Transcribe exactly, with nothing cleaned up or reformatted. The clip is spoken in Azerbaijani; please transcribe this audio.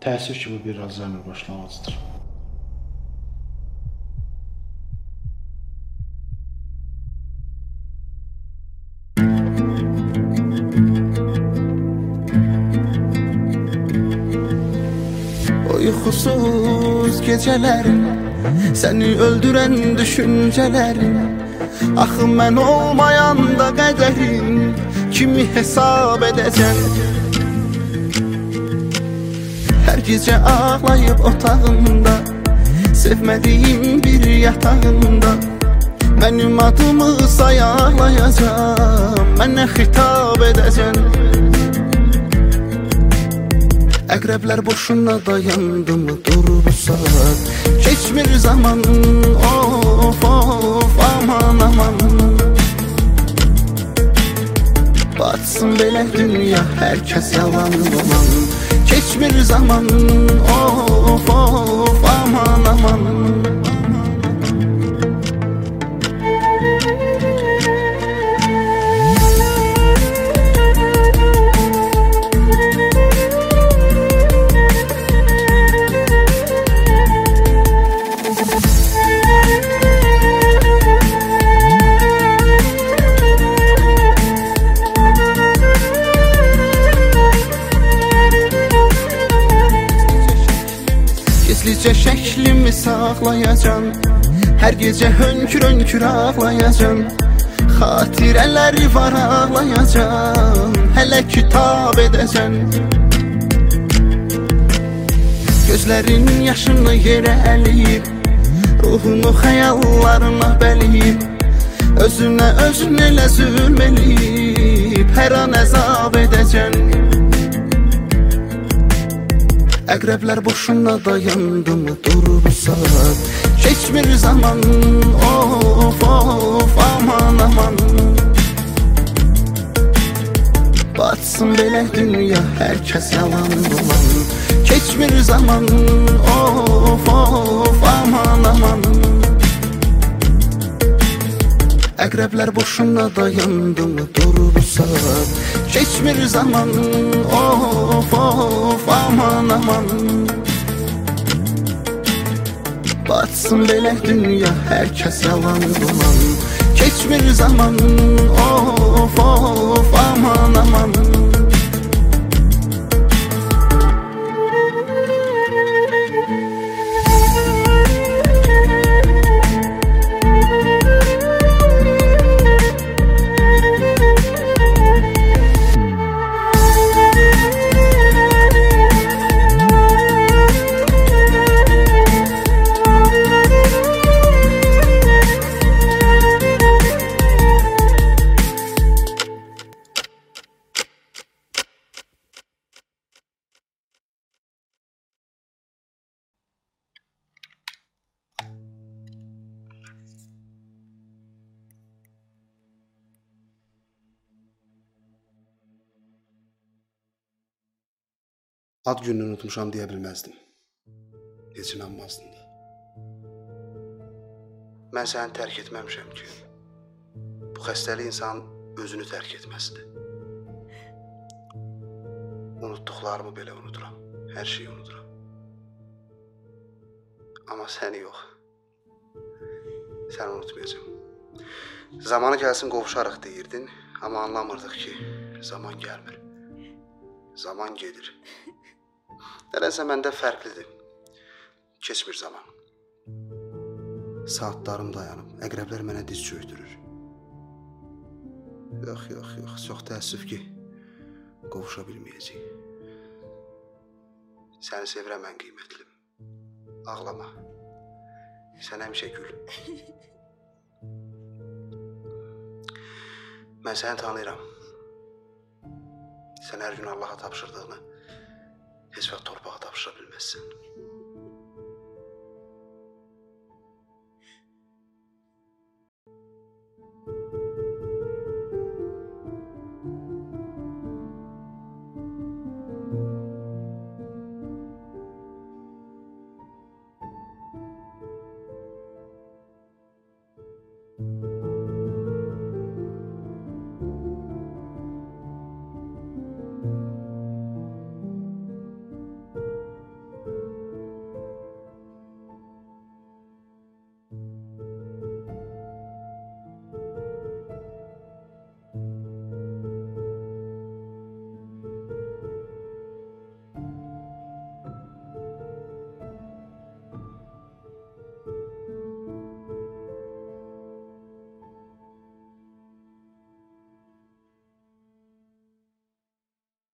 Təəssüf ki, bu bir Alzheimer başlanğıcıdır. Uykusuz gecelerim, seni öldüren düşüncelerim. Axı mən olmayanda qədərim, kimi hesab edəcəm? Hər gecə ağlayıb otağımda, sevmədiyim bir yatağımda, mənim adımı sayaqlayacam, mənə xitab edəcəm. Əqrəblər boşuna dayandı mı durur bu saat? Keçmir zaman, of of aman aman. Batsın belə dünya, hər kəs yalan dolan. Keçmir zaman, of of aman aman. Gizlicə şəklimi saxlayacam, hər gecə hönkür-hönkür ağlayacam. Xatirələri var ağlayacam, hələ kitab edəcəm. Gözlərin yaşını yerə əliyib, ruhunu xəyallarına bəliyib, özünə özün elə zülm eləyib, hər an əzab edəcəm. Əqrəblər boşuna dayandı mı durur bu saat? Keçmir zaman, of of aman aman. Batsın belə dünya, hər kəs yalan dolan. Keçmir zaman, of of aman aman. Əqrəblər boşuna dayandı mı durur bu saat? Keçmir zaman, of of aman aman. Batsın belə dünya, hər kəs yalan dolan. Keçmir zaman, of of aman aman. Ad gününü unutmuşam deyə bilməzdim. Heç inanmazdım da. Mən səni tərk etməmişəm ki, bu xəstəlik insan özünü tərk etməsidir. Unutduqlarımı belə unuduram, hər şeyi unuduram. Amma səni yox. Səni unutmayacağım. Zamanı gəlsin qovuşarıq deyirdin, amma anlamırdıq ki, zaman gəlmir. Zaman gedir. Nədənsə məndə fərqlidir. Keçmir zaman. Saatlarım dayanıb, əqrəblər mənə diz çöydürür. Yox, yox, yox, çox təəssüf ki, qovuşa bilməyəcək. Səni sevirəm ən qiymətlim. Ağlama. Sən həmişə gül. Mən səni tanıyıram. Sən hər gün Allaha tapşırdığını heç vaxt torpağa tapşıra bilməzsən.